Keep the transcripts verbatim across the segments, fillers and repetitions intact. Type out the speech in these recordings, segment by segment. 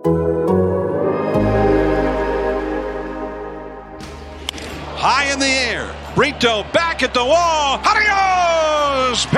High in the air. Brito back at the wall. Adios,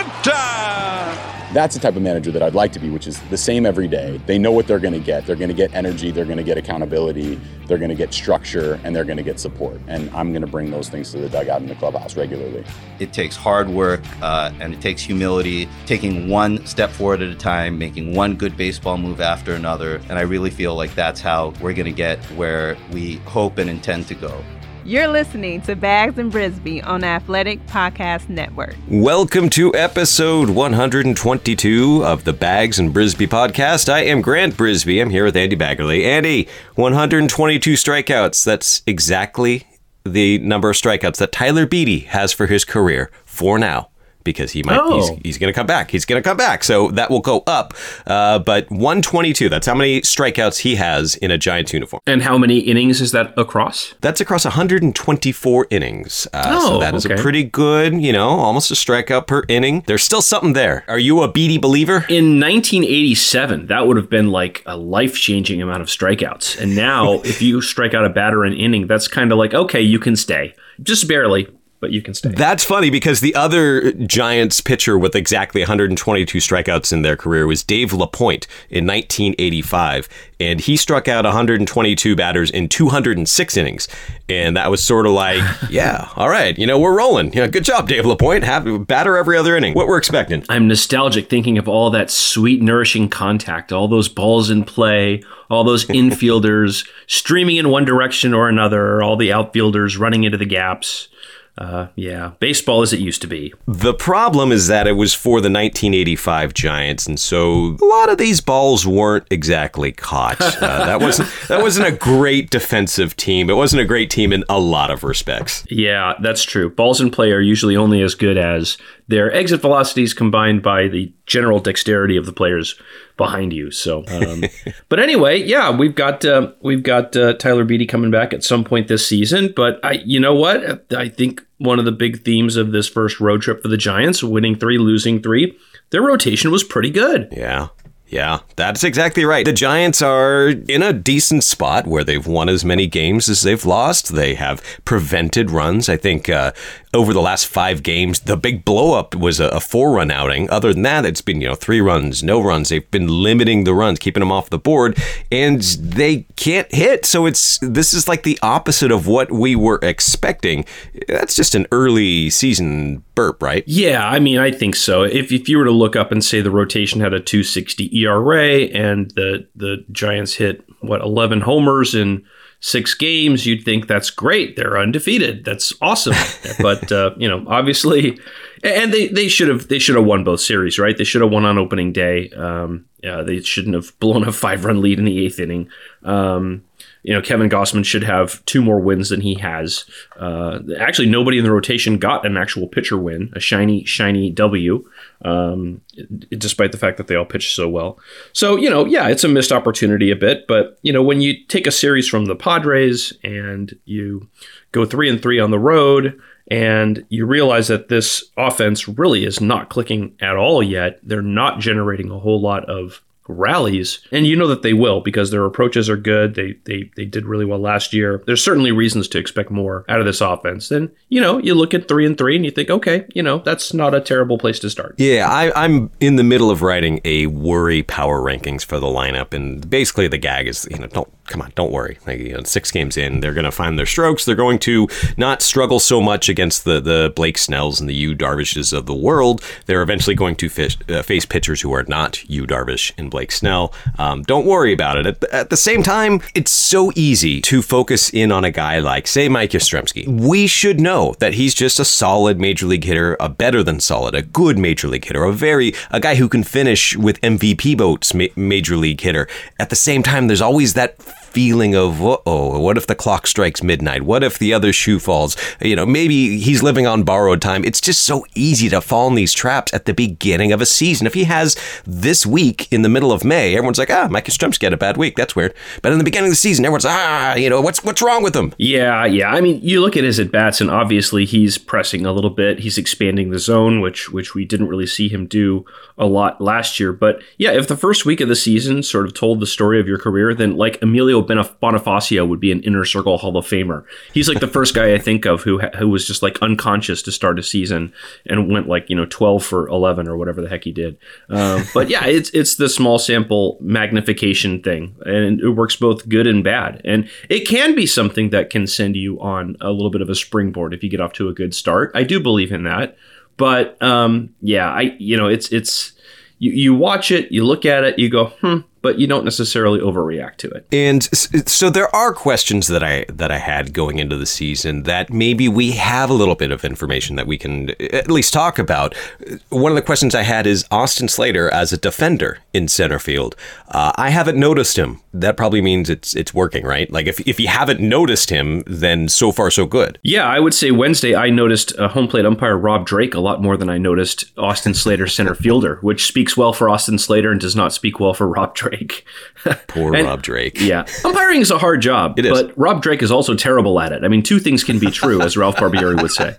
pelota! That's the type of manager that I'd like to be, which is the same every day. They know what they're going to get. They're going to get energy. They're going to get accountability. They're going to get structure, and they're going to get support. And I'm going to bring those things to the dugout in the clubhouse regularly. It takes hard work, uh, and it takes humility, taking one step forward at a time, making one good baseball move after another. And I really feel like that's how we're going to get where we hope and intend to go. You're listening to Bags and Brisbee on Athletic Podcast Network. Welcome to episode one hundred twenty-two of the Bags and Brisbee podcast. I am Grant Brisbee. I'm here with Andy Baggerly. Andy, one hundred twenty-two strikeouts. That's exactly the number of strikeouts that Tyler Beede has for his career for now. Because he might, oh. he's, he's going to come back. He's going to come back. So that will go up. Uh, but one twenty-two, that's how many strikeouts he has in a Giants uniform. And how many innings is that across? That's across one hundred twenty-four innings. Uh, oh, so that is okay. a pretty good, you know, almost a strikeout per inning. There's still something there. Are you a Beede believer? In nineteen eighty-seven, that would have been like a life-changing amount of strikeouts. And now, if you strike out a batter an inning, that's kind of like, okay, you can stay. Just barely. But you can stay. That's funny because the other Giants pitcher with exactly one hundred twenty-two strikeouts in their career was Dave LaPointe in nineteen eighty-five. And he struck out one hundred twenty-two batters in two hundred six innings. And that was sort of like, yeah, all right, you know, we're rolling. Yeah, good job, Dave LaPointe. Have a batter every other inning. What we're expecting. I'm nostalgic thinking of all that sweet, nourishing contact, all those balls in play, all those infielders streaming in one direction or another, all the outfielders running into the gaps. Uh, yeah, baseball as it used to be. The problem is that it was for the nineteen eighty-five Giants, and so a lot of these balls weren't exactly caught. Uh, that wasn't that wasn't a great defensive team. It wasn't a great team in a lot of respects. Yeah, that's true. Balls in play are usually only as good as their exit velocities combined by the general dexterity of the players behind you. So, um, but anyway, yeah, we've got uh, we've got uh, Tyler Beede coming back at some point this season. But I, you know what? I think one of the big themes of this first road trip for the Giants, winning three, losing three, their rotation was pretty good. Yeah. Yeah, that's exactly right. The Giants are in a decent spot where they've won as many games as they've lost. They have prevented runs. I think uh, over the last five games, the big blow-up was a, a four-run outing. Other than that, it's been, you know, three runs, no runs. They've been limiting the runs, keeping them off the board, and they can't hit. So it's this is like the opposite of what we were expecting. That's just an early season burp, right? Yeah, I mean, I think so. If if you were to look up and say the rotation had a two sixty E R A and the the Giants hit, what, eleven homers in six games, you'd think that's great. They're undefeated. That's awesome. But, uh, you know, obviously, and they, they should have they should have won both series, right? They should have won on opening day. Um, yeah, they shouldn't have blown a five-run lead in the eighth inning. Um, you know, Kevin Gausman should have two more wins than he has. Uh, actually, nobody in the rotation got an actual pitcher win, a shiny, shiny W, um, despite the fact that they all pitched so well. So, you know, yeah, it's a missed opportunity a bit. But, you know, when you take a series from the Padres and you go three and three on the road and you realize that this offense really is not clicking at all yet, they're not generating a whole lot of rallies, and you know that they will because their approaches are good. They they they did really well last year. There's certainly reasons to expect more out of this offense. Then, you know, you look at three and three and you think, okay, you know, that's not a terrible place to start. Yeah, I, I'm in the middle of writing a worry power rankings for the lineup, and basically the gag is, you know, don't come on, don't worry. Like, you know, six games in, they're going to find their strokes. They're going to not struggle so much against the the Blake Snells and the Yu Darvishes of the world. They're eventually going to fish, uh, face pitchers who are not Yu Darvish and Blake Snell. Um, don't worry about it. At the, at the same time, it's so easy to focus in on a guy like, say, Mike Yastrzemski. We should know that he's just a solid major league hitter, a better than solid, a good major league hitter, a very a guy who can finish with M V P votes, ma- major league hitter. At the same time, there's always that feeling of, uh-oh, what if the clock strikes midnight? What if the other shoe falls? You know, maybe he's living on borrowed time. It's just so easy to fall in these traps at the beginning of a season. If he has this week in the middle of May, everyone's like, ah, Mike Yastrzemski had a bad week. That's weird. But in the beginning of the season, everyone's, ah, you know, what's what's wrong with him? Yeah, yeah. I mean, you look at his at-bats, and obviously he's pressing a little bit. He's expanding the zone, which which we didn't really see him do a lot last year. But yeah, if the first week of the season sort of told the story of your career, then like Emilio Bonifacio would be an inner circle Hall of Famer. He's like the first guy I think of who who was just like unconscious to start a season and went like, you know, twelve for eleven or whatever the heck he did. Um, but yeah, it's it's the small sample magnification thing, and it works both good and bad. And it can be something that can send you on a little bit of a springboard if you get off to a good start. I do believe in that. But um, yeah, I you know, it's it's you, you watch it, you look at it, you go, hmm, but you don't necessarily overreact to it. And so there are questions that I that I had going into the season that maybe we have a little bit of information that we can at least talk about. One of the questions I had is Austin Slater as a defender in center field. Uh, I haven't noticed him. That probably means it's it's working, right? Like if, if you haven't noticed him, then so far so good. Yeah, I would say Wednesday I noticed uh, home plate umpire Rob Drake a lot more than I noticed Austin Slater center fielder, which speaks well for Austin Slater and does not speak well for Rob Drake. Poor and, Rob Drake. Yeah. Umpiring is a hard job, it is. But Rob Drake is also terrible at it. I mean, two things can be true, as Ralph Barbieri would say.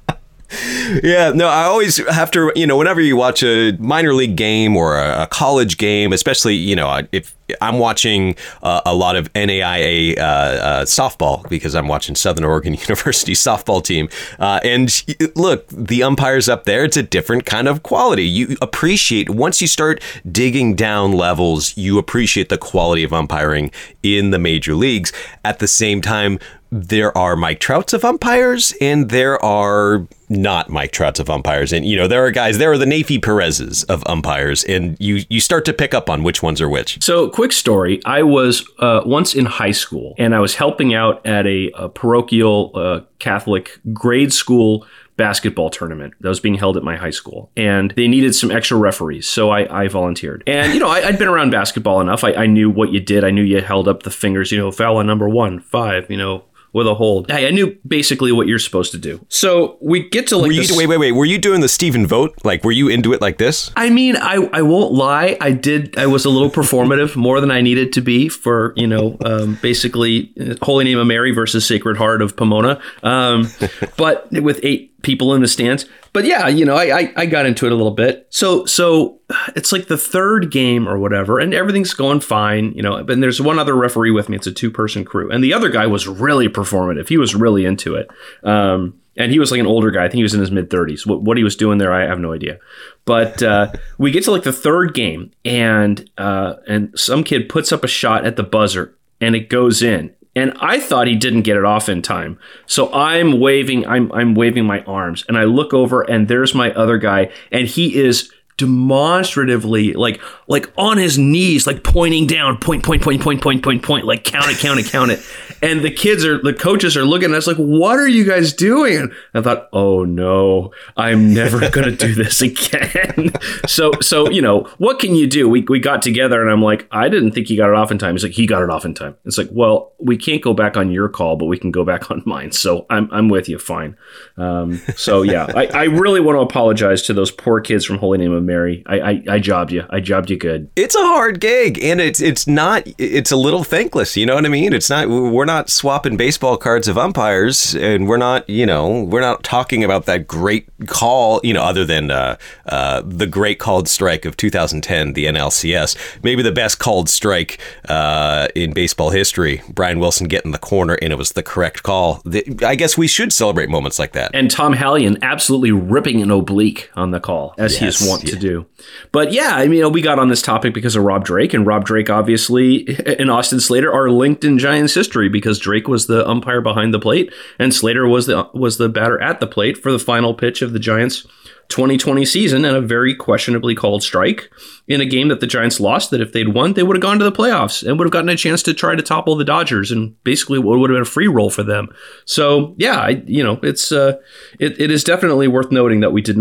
Yeah, no, I always have to, you know, whenever you watch a minor league game or a, a college game, especially, you know, if I'm watching uh, a lot of N A I A uh, uh, softball because I'm watching Southern Oregon University softball team. Uh, and look, the umpires up there, it's a different kind of quality. You appreciate, once you start digging down levels, you appreciate the quality of umpiring in the major leagues. At the same time, there are Mike Trouts of umpires and there are not Mike Trouts of umpires. And, you know, there are guys, there are the Nafy Perez's of umpires, and you, you start to pick up on which ones are which. So quick story. I was uh, once in high school and I was helping out at a, a parochial uh, Catholic grade school basketball tournament that was being held at my high school, and they needed some extra referees, so I, I volunteered. And you know, I, I'd been around basketball enough. I, I knew what you did. I knew you held up the fingers, you know, foul on number one, five, you know, with a hold. I, I knew basically what you're supposed to do. So we get to like were you, this, wait, wait, wait. Were you doing the Stephen Vogt? Like, were you into it like this? I mean, I, I won't lie. I did. I was a little performative, more than I needed to be for, you know, um, basically Holy Name of Mary versus Sacred Heart of Pomona. Um, but with eight people in the stands. But yeah, you know, I, I I got into it a little bit. So so it's like the third game or whatever, and everything's going fine, you know. And there's one other referee with me. It's a two person crew, and the other guy was really performative. He was really into it, um, and he was like an older guy. I think he was in his mid thirties. What what he was doing there, I have no idea. But uh, we get to like the third game, and uh, and some kid puts up a shot at the buzzer, and it goes in. And I thought he didn't get it off in time. So I'm waving, I'm I'm waving my arms, and I look over and there's my other guy, and he is demonstratively like like on his knees, like pointing down, point, point, point, point, point, point, point, like count it, count it, count it. And the kids are, the coaches are looking at us like, what are you guys doing? And I thought, oh no, I'm never going to do this again. so, so, you know, what can you do? We we got together and I'm like, I didn't think he got it off in time. He's like, he got it off in time. It's like, well, we can't go back on your call, but we can go back on mine. So I'm I'm with you. Fine. Um, so yeah, I, I really want to apologize to those poor kids from Holy Name of Mary. I, I, I jobbed you. I jobbed you good. It's a hard gig, and it's it's not, it's a little thankless. You know what I mean? It's not, we're not swapping baseball cards of umpires, and we're not, you know, we're not talking about that great call, you know, other than uh, uh, the great called strike of two thousand ten, the N L C S, maybe the best called strike uh, in baseball history. Brian Wilson getting the corner, and it was the correct call. The, I guess we should celebrate moments like that. And Tom Hallion absolutely ripping an oblique on the call, as yes, he is wont yeah. to do. But yeah, I mean, we got on this topic because of Rob Drake, and Rob Drake obviously and Austin Slater are linked in Giants history because Drake was the umpire behind the plate and Slater was the was the batter at the plate for the final pitch of the Giants twenty twenty season, and a very questionably called strike in a game that the Giants lost, that if they'd won, they would have gone to the playoffs and would have gotten a chance to try to topple the Dodgers, and basically what would have been a free roll for them. So yeah, I, you know, it's uh, it, it is definitely worth noting that we did not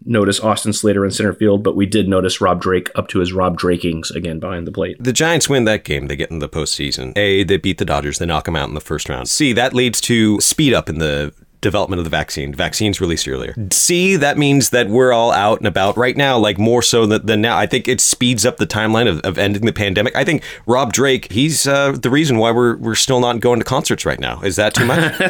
notice Austin Slater in center field, but we did notice Rob Drake up to his Rob Drakings again behind the plate. The Giants win that game. They get in the postseason. A, they beat the Dodgers. They knock them out in the first round. C, that leads to speed up in the development of the vaccine. Vaccines released earlier. C, that means that we're all out and about right now, like more so than, than now. I think it speeds up the timeline of, of ending the pandemic. I think Rob Drake, he's uh, the reason why we're we're still not going to concerts right now. Is that too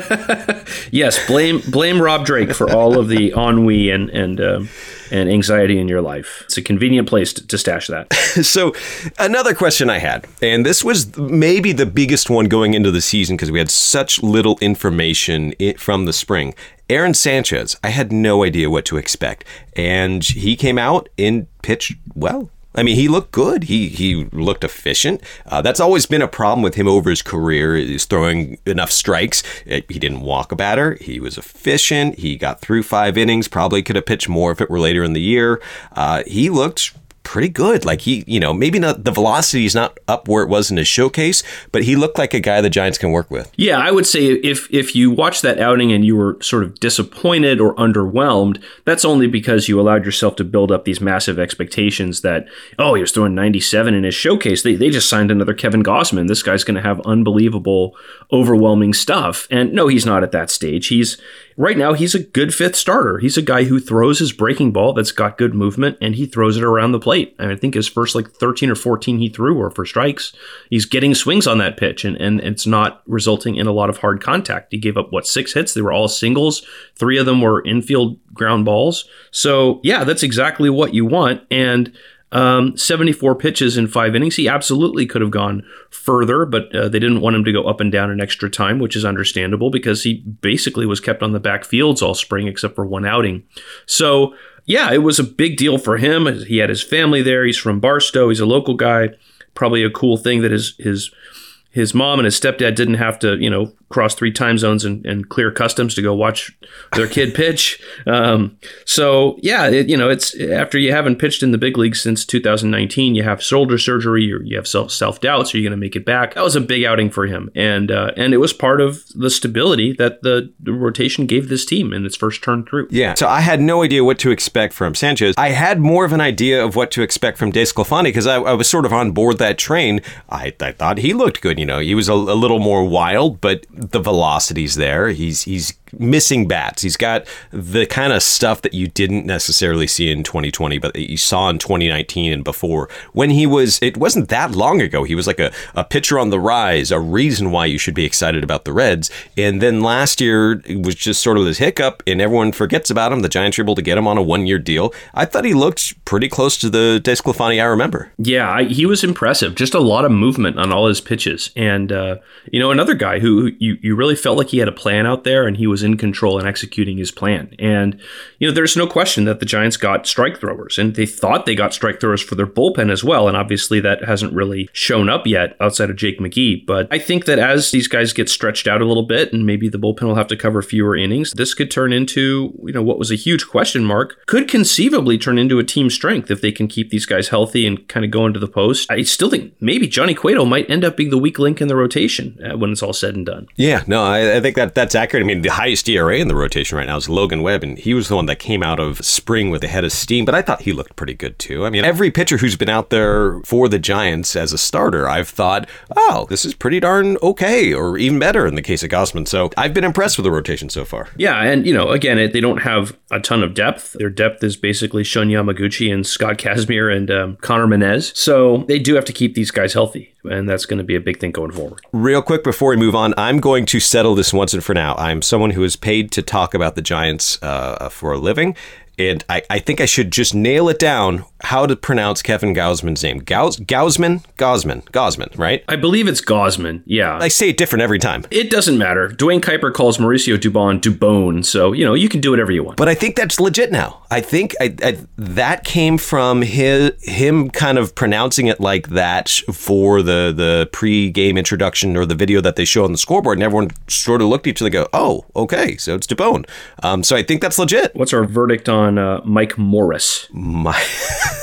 much? Yes, blame blame Rob Drake for all of the ennui and and um, and anxiety in your life. It's a convenient place to, to stash that. So another question I had, and this was maybe the biggest one going into the season because we had such little information from the spring. Aaron Sanchez, I had no idea what to expect. And he came out and pitched well. I mean, he looked good. He he looked efficient. Uh, that's always been a problem with him over his career, is throwing enough strikes. He didn't walk a batter. He was efficient. He got through five innings. Probably could have pitched more if it were later in the year. Uh, he looked pretty good. Like he, you know, maybe not the velocity is not up where it was in his showcase, but he looked like a guy the Giants can work with. Yeah, I would say if if you watched that outing and you were sort of disappointed or underwhelmed, that's only because you allowed yourself to build up these massive expectations that, oh, he was throwing ninety-seven in his showcase. They they just signed another Kevin Gausman. This guy's going to have unbelievable, overwhelming stuff. And no, he's not at that stage. He's Right now, he's a good fifth starter. He's a guy who throws his breaking ball that's got good movement, and he throws it around the plate. And I think his first like thirteen or fourteen he threw were for strikes. He's getting swings on that pitch, and, and it's not resulting in a lot of hard contact. He gave up, what, six hits? They were all singles. Three of them were infield ground balls. So, yeah, that's exactly what you want. And Um, seventy-four pitches in five innings. He absolutely could have gone further, but uh, they didn't want him to go up and down in extra time, which is understandable because he basically was kept on the back fields all spring except for one outing. So, yeah, it was a big deal for him. He had his family there. He's from Barstow. He's a local guy. Probably a cool thing that his his his mom and his stepdad didn't have to, you know, cross three time zones and, and clear customs to go watch their kid pitch. Um, so, yeah, it, you know, it's after you haven't pitched in the big leagues since two thousand nineteen, you have shoulder surgery, or you have self, self-doubt, so you're going to make it back. That was a big outing for him. And uh, and it was part of the stability that the, the rotation gave this team in its first turn through. Yeah, so I had no idea what to expect from Sanchez. I had more of an idea of what to expect from DeSclafani because I, I was sort of on board that train. I, I thought he looked good. You know, he was a, a little more wild, but the velocity's there. He's he's missing bats. He's got the kind of stuff that you didn't necessarily see in twenty twenty, but that you saw in twenty nineteen and before. When he was, it wasn't that long ago. He was like a, a pitcher on the rise, a reason why you should be excited about the Reds. And then last year, it was just sort of this hiccup, and everyone forgets about him. The Giants were able to get him on a one-year deal. I thought he looked pretty close to the DeSclafani I remember. Yeah, I, he was impressive. Just a lot of movement on all his pitches. And, uh, you know, another guy who you, you really felt like he had a plan out there, and he was in control and executing his plan. And, you know, there's no question that the Giants got strike throwers, and they thought they got strike throwers for their bullpen as well. And obviously that hasn't really shown up yet outside of Jake McGee. But I think that as these guys get stretched out a little bit, and maybe the bullpen will have to cover fewer innings, this could turn into, you know, what was a huge question mark, could conceivably turn into a team strength if they can keep these guys healthy and kind of go into the post. I still think maybe Johnny Cueto might end up being the weak link in the rotation uh, when it's all said and done. Yeah, no, I, I think that that's accurate. I mean, the highest E R A in the rotation right now is Logan Webb, and he was the one that came out of spring with a head of steam, but I thought he looked pretty good too. I mean, every pitcher who's been out there for the Giants as a starter, I've thought, oh, this is pretty darn okay, or even better in the case of Gausman. So I've been impressed with the rotation so far. Yeah, and, you know, again, it, they don't have a ton of depth. Their depth is basically Shun Yamaguchi and Scott Kazmir and um, Connor Menez. So they do have to keep these guys healthy, and that's going to be a big thing going forward. Real quick before we move on, I'm going to settle this once and for now. I'm someone who is paid to talk about the Giants uh, for a living, and I, I think I should just nail it down how to pronounce Kevin Gausman's name. Gaus, Gausman? Gausman. Gausman, right? I believe it's Gausman, yeah. I say it different every time. It doesn't matter. Dwayne Kuiper calls Mauricio Dubon Dubone, so, you know, you can do whatever you want. But I think that's legit now. I think I, I, that came from his, him kind of pronouncing it like that for the, the pre-game introduction or the video that they show on the scoreboard, and everyone sort of looked at each other and go, oh, okay, so it's Dubone. Um, so I think that's legit. What's our verdict on uh, Mike Morris? My...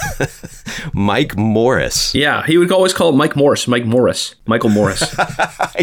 Mike Morris. Yeah, he would always call it Mike Morris. Mike Morris. Michael Morris. I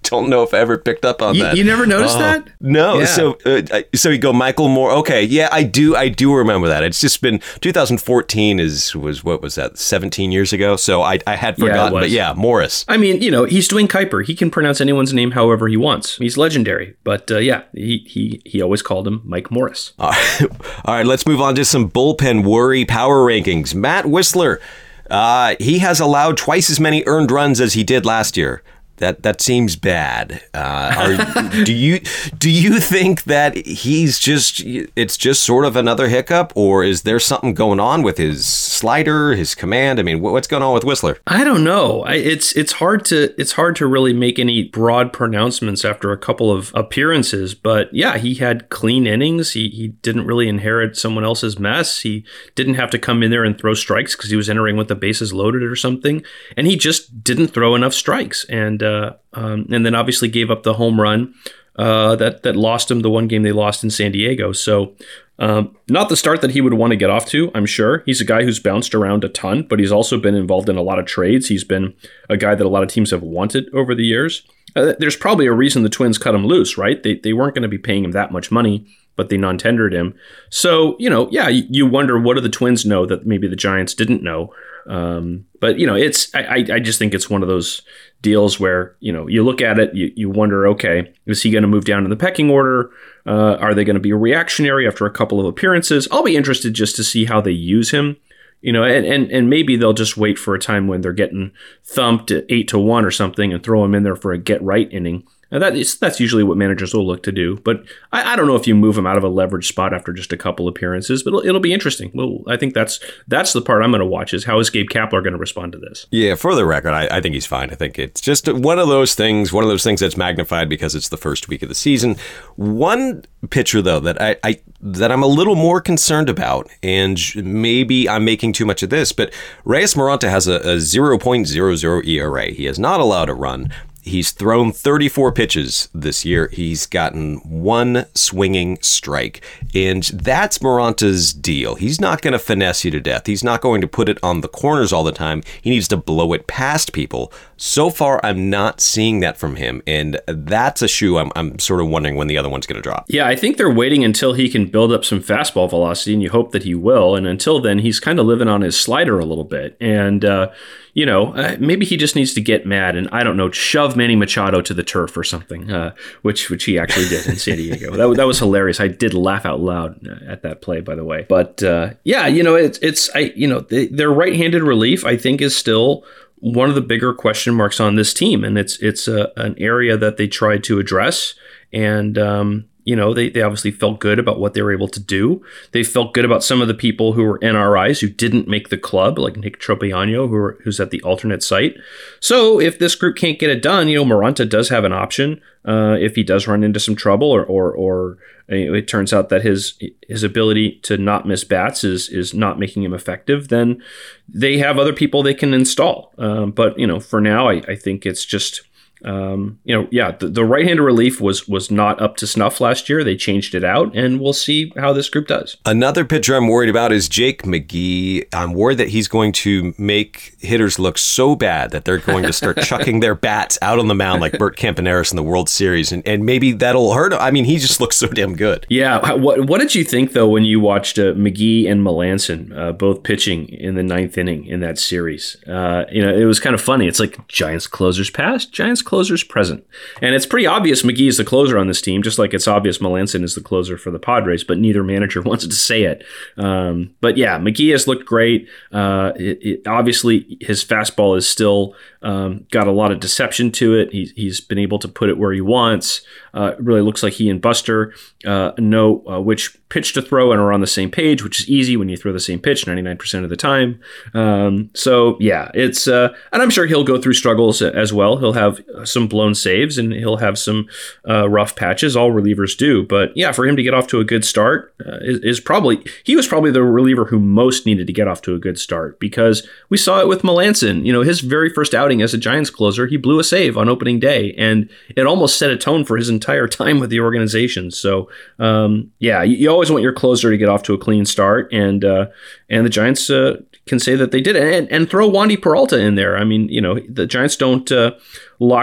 don't know if I ever picked up on you, that. You never noticed oh, that? No. Yeah. So, uh, so you go Michael Moore. Okay, yeah, I do. I do remember that. It's just been two thousand fourteen is was what was that? seventeen years ago. So I I had forgotten. Yeah, but yeah, Morris. I mean, you know, he's Dwayne Kuiper. He can pronounce anyone's name however he wants. He's legendary. But uh, yeah, he he he always called him Mike Morris. All right. All right. Let's move on to some bullpen worry power rankings. Matt Wisler. Uh, he has allowed twice as many earned runs as he did last year. That that seems bad. Uh, are, do you do you think that he's just it's just sort of another hiccup, or is there something going on with his slider, his command? I mean, what's going on with Wisler? I don't know. I, it's it's hard to it's hard to really make any broad pronouncements after a couple of appearances. But yeah, he had clean innings. He he didn't really inherit someone else's mess. He didn't have to come in there and throw strikes because he was entering with the bases loaded or something, and he just didn't throw enough strikes. And Uh, um, and then obviously gave up the home run uh, that that lost him the one game they lost in San Diego. So um, not the start that he would want to get off to, I'm sure. He's a guy who's bounced around a ton, but he's also been involved in a lot of trades. He's been a guy that a lot of teams have wanted over the years. Uh, there's probably a reason the Twins cut him loose, right? They they weren't going to be paying him that much money, but they non-tendered him. So, you know, yeah, you, you wonder, what do the Twins know that maybe the Giants didn't know? Um, but, you know, it's I, I just think it's one of those deals where, you know, you look at it, you, you wonder, okay, is he going to move down in the pecking order? Uh, are they going to be reactionary after a couple of appearances? I'll be interested just to see how they use him. You know, and, and, and maybe they'll just wait for a time when they're getting thumped at eight to one or something and throw him in there for a get right inning. And that is, that's usually what managers will look to do. But I, I don't know if you move him out of a leverage spot after just a couple appearances, but it'll, it'll be interesting. Well, I think that's that's the part I'm going to watch, is how is Gabe Kapler going to respond to this? Yeah, for the record, I, I think he's fine. I think it's just one of those things, one of those things that's magnified because it's the first week of the season. One pitcher, though, that I, I that I'm a little more concerned about, and maybe I'm making too much of this, but Reyes Moronta has a, a zero point zero zero E R A. He has not allowed a run. He's thrown thirty-four pitches this year. He's gotten one swinging strike. And that's Moranta's deal. He's not going to finesse you to death. He's not going to put it on the corners all the time. He needs to blow it past people. So far, I'm not seeing that from him. And that's a shoe I'm, I'm sort of wondering when the other one's going to drop. Yeah, I think they're waiting until he can build up some fastball velocity, and you hope that he will. And until then, he's kind of living on his slider a little bit. And, uh, you know, uh, maybe he just needs to get mad and, I don't know, shove Manny Machado to the turf or something, uh, which which he actually did in San Diego. That, that was hilarious. I did laugh out loud at that play, by the way. But uh, yeah, you know, it's, it's I you know, they, their right-handed relief, I think, is still one of the bigger question marks on this team. And it's it's a, an area that they tried to address. And, um, you know, they, they obviously felt good about what they were able to do. They felt good about some of the people who were N R Is who didn't make the club, like Nick Tropeano, who are, who's at the alternate site. So if this group can't get it done, you know, Moronta does have an option uh, if he does run into some trouble, or or, or it turns out that his his ability to not miss bats is is not making him effective, then they have other people they can install. Um, but, you know, for now, I, I think it's just... Um, you know, yeah, the, the right-handed relief was was not up to snuff last year. They changed it out, and we'll see how this group does. Another pitcher I'm worried about is Jake McGee. I'm worried that he's going to make hitters look so bad that they're going to start chucking their bats out on the mound like Bert Campaneris in the World Series, and, and maybe that'll hurt him. I mean, he just looks so damn good. Yeah. What What did you think, though, when you watched uh, McGee and Melanson uh, both pitching in the ninth inning in that series? Uh, you know, it was kind of funny. It's like Giants closers past, Giants closers present. And it's pretty obvious McGee is the closer on this team, just like it's obvious Melanson is the closer for the Padres, but neither manager wants to say it. Um, but yeah, McGee has looked great. Uh, it, it, obviously, his fastball is still um, got a lot of deception to it. He, he's been able to put it where he wants. Uh, it really looks like he and Buster uh, know uh, which pitch to throw and are on the same page, which is easy when you throw the same pitch ninety-nine percent of the time. Um, so yeah, it's uh, and I'm sure he'll go through struggles as well. He'll have some blown saves and he'll have some uh, rough patches. All relievers do, but yeah, for him to get off to a good start uh, is, is probably he was probably the reliever who most needed to get off to a good start, because we saw it with Melanson. You know, his very first outing as a Giants closer, he blew a save on opening day, and it almost set a tone for his entire time with the organization. So um, yeah, you, you always want your closer to get off to a clean start, and uh, and the Giants uh, can say that they did it, and, and throw Wandy Peralta in there. I mean, you know, the Giants don't uh, lock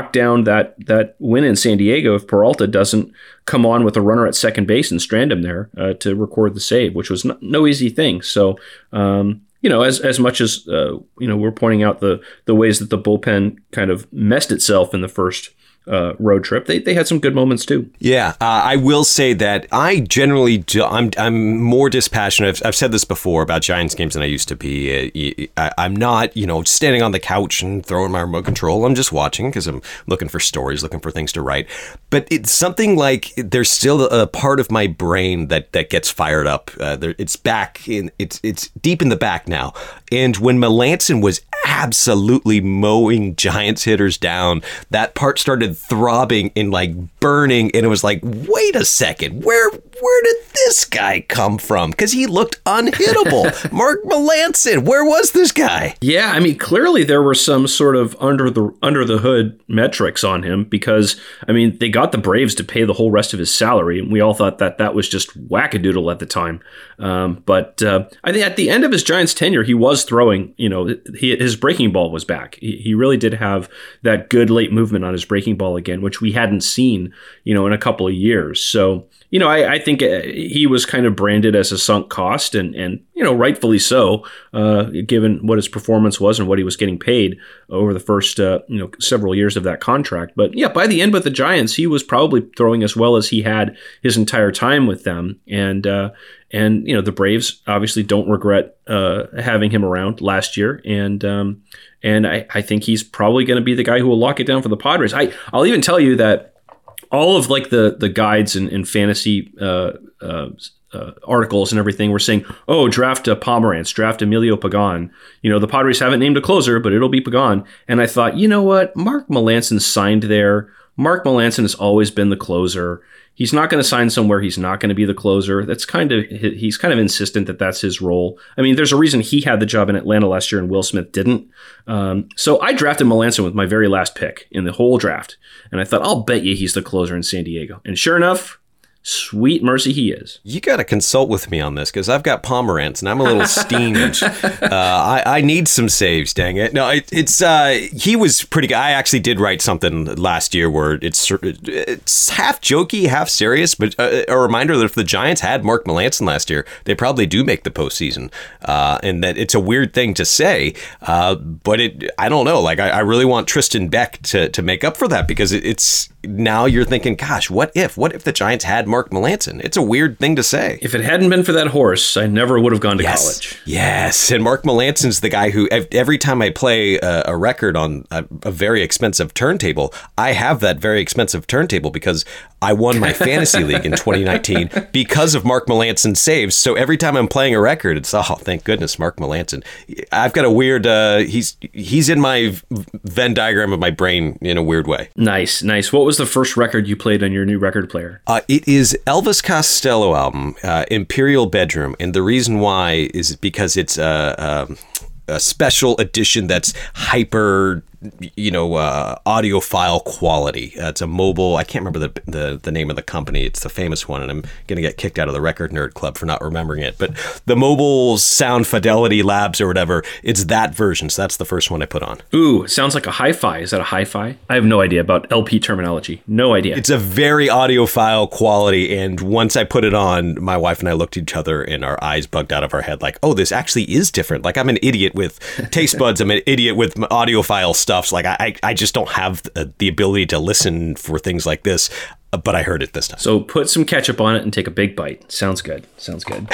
lock down that that win in San Diego if Peralta doesn't come on with a runner at second base and strand him there uh, to record the save, which was no, no easy thing. So, um, you know, as as much as uh, you know, we're pointing out the the ways that the bullpen kind of messed itself in the first Uh, road trip, They they had some good moments too. Yeah, uh, I will say that I generally do, I'm I'm more dispassionate. I've, I've said this before about Giants games than I used to be. I, I'm not, you know, standing on the couch and throwing my remote control. I'm just watching because I'm looking for stories, looking for things to write. But it's something like there's still a part of my brain that that gets fired up. Uh, there, it's back in it's it's deep in the back now. And when Melancon was absolutely mowing Giants hitters down, that part started throbbing and like burning, and it was like, wait a second, where where did this guy come from? Because he looked unhittable. Mark Melancon, where was this guy? Yeah, I mean, clearly there were some sort of under the under the hood metrics on him, because I mean, they got the Braves to pay the whole rest of his salary, and we all thought that that was just wackadoodle at the time. Um, but uh, I think at the end of his Giants tenure, he was throwing. You know, he, his breaking ball was back. He, he really did have that good late movement on his breaking ball again, which we hadn't seen, you know, in a couple of years. So, you know, I, I think he was kind of branded as a sunk cost, and, and you know, rightfully so, uh, given what his performance was and what he was getting paid over the first, uh, you know, several years of that contract. But yeah, by the end with the Giants, he was probably throwing as well as he had his entire time with them. And, uh, and you know, the Braves obviously don't regret uh, having him around last year. And, um, and I, I think he's probably going to be the guy who will lock it down for the Padres. I, I'll even tell you that all of like the the guides and, and fantasy uh, uh, uh, articles and everything were saying, oh, draft a Pomerantz, draft Emilio Pagan. You know, the Padres haven't named a closer, but it'll be Pagan. And I thought, you know what? Mark Melancon signed there. Mark Melancon has always been the closer. He's not going to sign somewhere he's not going to be the closer. That's kind of, he's kind of insistent that that's his role. I mean, there's a reason he had the job in Atlanta last year and Will Smith didn't. Um, so I drafted Melancon with my very last pick in the whole draft. And I thought, I'll bet you he's the closer in San Diego. And sure enough, sweet mercy he is. You got to consult with me on this, because I've got Pomerantz and I'm a little steamed. uh, I, I need some saves, dang it. No, it, it's uh, he was pretty good. I actually did write something last year where it's it's half jokey, half serious, but a, a reminder that if the Giants had Mark Melancon last year, they probably do make the postseason. Uh, and that it's a weird thing to say, uh, but it I don't know. Like I, I really want Tristan Beck to to make up for that, because it, it's now you're thinking, gosh, what if? What if the Giants had Mark Melancon? It's a weird thing to say. If it hadn't been for that horse, I never would have gone to yes. college. Yes. And Mark Melancon's the guy who, every time I play a, a record on a, a very expensive turntable, I have that very expensive turntable because I won my fantasy league in twenty nineteen because of Mark Melancon's saves. So every time I'm playing a record, it's, oh, thank goodness, Mark Melancon. I've got a weird, uh, he's he's in my Venn diagram of my brain in a weird way. Nice, nice. What was the first record you played on your new record player? Uh, it is Elvis Costello album, uh, Imperial Bedroom. And the reason why is because it's a, a, a special edition that's hyper, you know, uh, audiophile quality. Uh, it's a mobile, I can't remember the, the the name of the company. It's the famous one, and I'm going to get kicked out of the Record Nerd Club for not remembering it. But the Mobile Sound Fidelity Labs or whatever, it's that version. So that's the first one I put on. Ooh, sounds like a hi-fi. Is that a hi-fi? I have no idea about L P terminology. No idea. It's a very audiophile quality, and once I put it on, my wife and I looked at each other and our eyes bugged out of our head like, oh, this actually is different. Like, I'm an idiot with taste buds. I'm an idiot with audiophile stuff. So like I, I just don't have the ability to listen for things like this, but I heard it this time. So put some ketchup on it and take a big bite. Sounds good. Sounds good.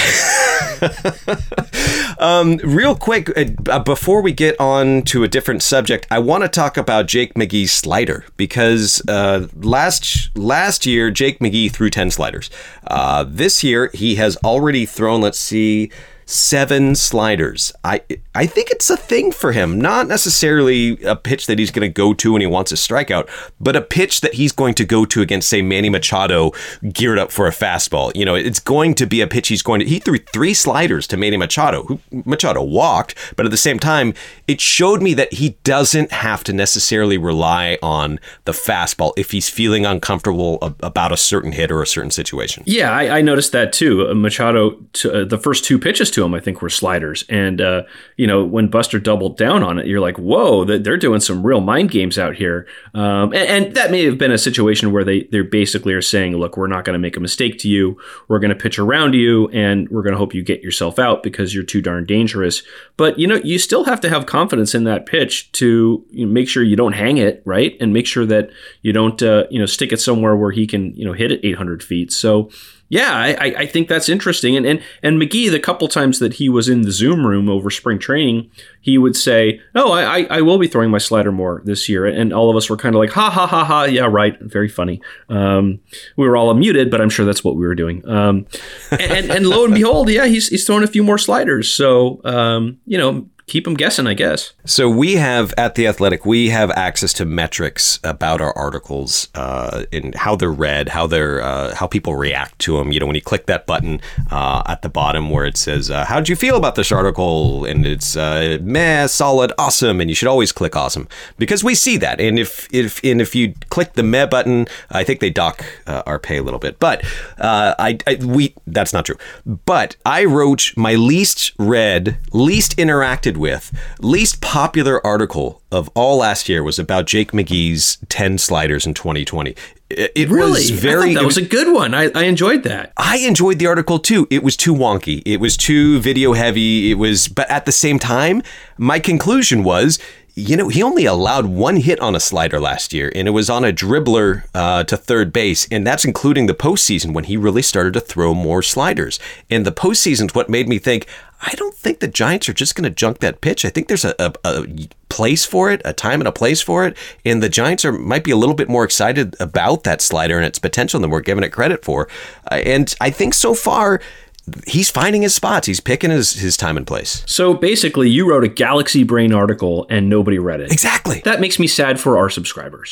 um, real quick, uh, before we get on to a different subject, I want to talk about Jake McGee's slider, because uh, last last year Jake McGee threw ten sliders. Uh, this year he has already thrown, let's see, seven sliders. I I think it's a thing for him. Not necessarily a pitch that he's going to go to when he wants a strikeout, but a pitch that he's going to go to against, say, Manny Machado geared up for a fastball. You know, it's going to be a pitch he's going to... He threw three sliders to Manny Machado, who Machado walked, but at the same time, it showed me that he doesn't have to necessarily rely on the fastball if he's feeling uncomfortable about a certain hit or a certain situation. Yeah, I, I noticed that too. Machado, t- uh, the first two pitches to to him, I think, were sliders. And, uh, you know, when Buster doubled down on it, you're like, whoa, they're doing some real mind games out here. Um, and, and that may have been a situation where they, they basically are saying, look, we're not going to make a mistake to you. We're going to pitch around you, and we're going to hope you get yourself out because you're too darn dangerous. But, you know, you still have to have confidence in that pitch to you know, make sure you don't hang it, right? And make sure that you don't, uh, you know, stick it somewhere where he can, you know, hit it eight hundred feet. So, yeah, I, I think that's interesting. And, and and McGee, the couple times that he was in the Zoom room over spring training, he would say, oh, I, I will be throwing my slider more this year. And all of us were kind of like, ha, ha, ha, ha. Yeah, right. Very funny. Um, we were all unmuted, but I'm sure that's what we were doing. Um, and, and lo and behold, yeah, he's, he's throwing a few more sliders. So, um, you know, keep them guessing, I guess. So we have, at The Athletic, we have access to metrics about our articles uh, and how they're read, how they're, uh, how people react to them. You know, when you click that button uh, at the bottom where it says, uh, how'd you feel about this article? And it's uh, meh, solid, awesome. And you should always click awesome because we see that. And if, if, and if you click the meh button, I think they dock uh, our pay a little bit. But uh, I, I, we, that's not true. But I wrote my least read, least interacted with, least popular article of all last year was about Jake McGee's ten sliders in twenty twenty. It, it really? was very. I thought that was a good one. I, I enjoyed that. I enjoyed the article too. It was too wonky. It was too video heavy. It was, but at the same time, my conclusion was, you know, he only allowed one hit on a slider last year, and it was on a dribbler uh, to third base, and that's including the postseason when he really started to throw more sliders. And the postseason's what made me think, I don't think the Giants are just going to junk that pitch. I think there's a, a, a place for it, a time and a place for it, and the Giants are might be a little bit more excited about that slider and its potential than we're giving it credit for. Uh, and I think so far, he's finding his spots. He's picking his, his time and place. So basically, you wrote a Galaxy Brain article and nobody read it. Exactly. That makes me sad for our subscribers.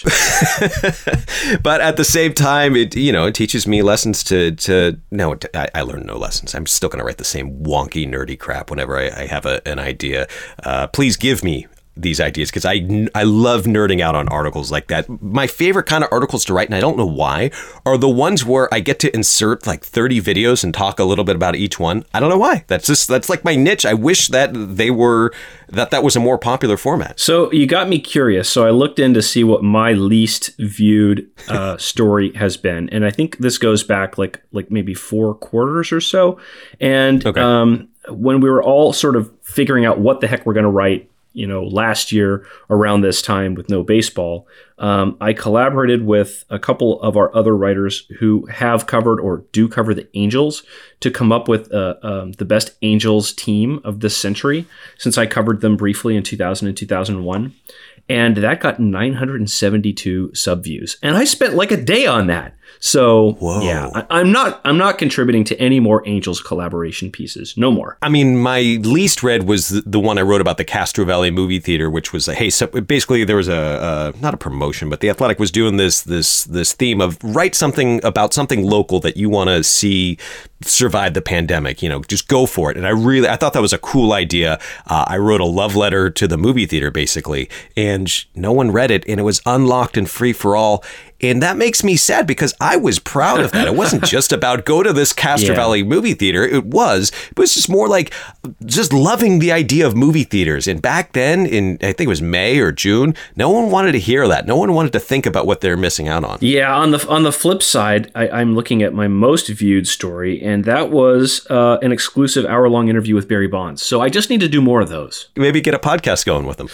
But at the same time, it you know it teaches me lessons to to no. I, I learned no lessons. I'm still going to write the same wonky, nerdy crap whenever I, I have a, an idea. Uh, please give me these ideas because I, I love nerding out on articles like that. My favorite kind of articles to write, and I don't know why, are the ones where I get to insert like thirty videos and talk a little bit about each one. I don't know why. That's just that's like my niche. I wish that they were that that was a more popular format. So you got me curious. So I looked in to see what my least viewed uh, story has been, and I think this goes back like like maybe four quarters or so. And okay. um, when we were all sort of figuring out what the heck we're going to write, you know, last year around this time with no baseball, um, I collaborated with a couple of our other writers who have covered or do cover the Angels to come up with uh, um, the best Angels team of this century, since I covered them briefly in two thousand and two thousand one. And that got nine hundred seventy-two sub views. And I spent like a day on that. So, Whoa. yeah, I, I'm not I'm not contributing to any more Angels collaboration pieces. No more. I mean, my least read was the, the one I wrote about the Castro Valley movie theater, which was a, hey, so basically there was a, a not a promotion, but The Athletic was doing this this this theme of write something about something local that you want to see survive the pandemic. You know, just go for it. And I really I thought that was a cool idea. Uh, I wrote a love letter to the movie theater, basically, and no one read it, and it was unlocked and free for all. And that makes me sad because I was proud of that. It wasn't just about go to this Castro yeah. Valley movie theater. It was, it was just more like just loving the idea of movie theaters. And back then, in I think it was May or June, no one wanted to hear that. No one wanted to think about what they're missing out on. Yeah. On the on the flip side, I, I'm looking at my most viewed story, and that was uh, an exclusive hour long interview with Barry Bonds. So I just need to do more of those. Maybe get a podcast going with them.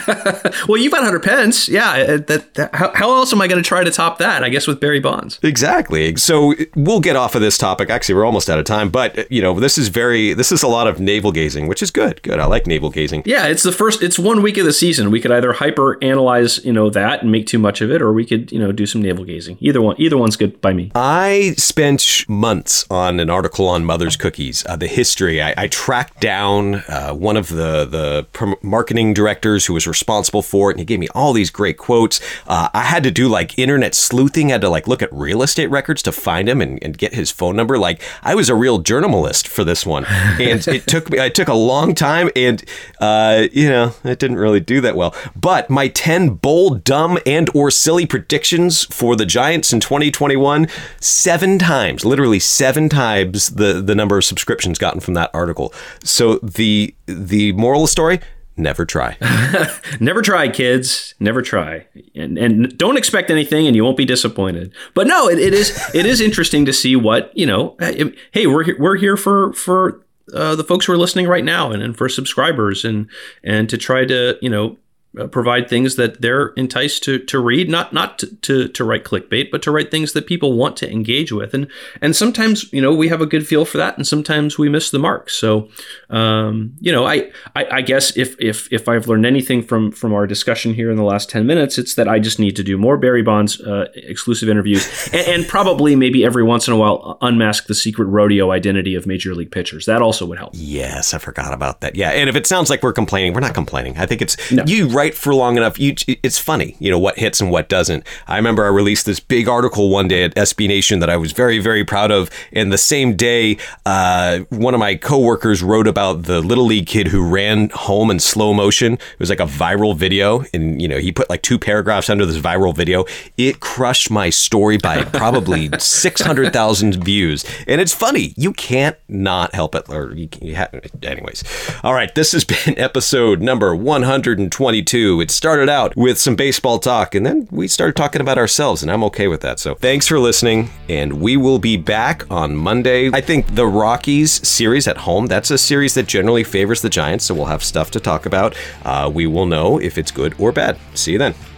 Well, you've got Hunter Pence. Yeah. That, that, how, how else am I going to try to top that, I guess, with Barry Bonds? Exactly. So we'll get off of this topic. Actually, we're almost out of time, but you know, this is very, this is a lot of navel gazing, which is good. Good. I like navel gazing. Yeah. It's the first, it's one week of the season. We could either hyper analyze, you know, that and make too much of it, or we could, you know, do some navel gazing. Either one, either one's good by me. I spent months on an article on Mother's Cookies, uh, the history. I, I tracked down uh, one of the, the prom- marketing directors who was responsible for it, and he gave me all these great quotes. Uh, I had to do like internet internet sleuthing, had to like look at real estate records to find him and, and get his phone number. Like I was a real journalist for this one. And it took me, it took a long time and, uh, you know, it didn't really do that well. But my ten bold, dumb, and or silly predictions for the Giants in twenty twenty-one, seven times, literally seven times the, the number of subscriptions gotten from that article. So the the moral of the story, never try. Never try, kids. Never try. And and don't expect anything and you won't be disappointed. But no, it, it is it is interesting to see what, you know, hey, we're here, we're here for for uh, the folks who are listening right now and, and for subscribers and and to try to, you know, Uh, provide things that they're enticed to to read, not not to, to to write clickbait, but to write things that people want to engage with. And and sometimes, you know, we have a good feel for that, and sometimes we miss the mark. So, um, you know, I, I I guess if if if I've learned anything from from our discussion here in the last ten minutes, it's that I just need to do more Barry Bonds uh, exclusive interviews, and, and probably maybe every once in a while unmask the secret rodeo identity of major league pitchers. That also would help. Yes, I forgot about that. Yeah, and if it sounds like we're complaining, we're not complaining. I think it's No. you write for long enough. You, it's funny, you know, what hits and what doesn't. I remember I released this big article one day at S B Nation that I was very, very proud of. And the same day, uh, one of my coworkers wrote about the Little League kid who ran home in slow motion. It was like a viral video. And, you know, he put like two paragraphs under this viral video. It crushed my story by probably six hundred thousand views. And it's funny. You can't not help it. Or you, you ha- anyways. All right. This has been episode number one hundred twenty-two. It started out with some baseball talk, and then we started talking about ourselves, and I'm okay with that. So thanks for listening, and we will be back on Monday. I think the Rockies series at home, that's a series that generally favors the Giants, so we'll have stuff to talk about. Uh, we will know if it's good or bad. See you then.